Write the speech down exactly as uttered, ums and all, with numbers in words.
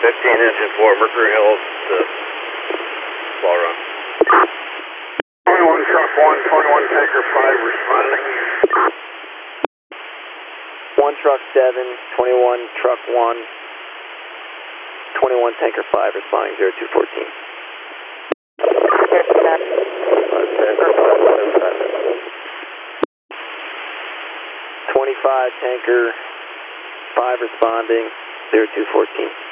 fifteen engine four, Mercury Hills to Ball Run. twenty-one truck one, twenty-one tanker five responding. one truck seven, twenty-one truck one, twenty-one tanker five responding zero two fourteen. twenty-five tanker five responding zero two fourteen.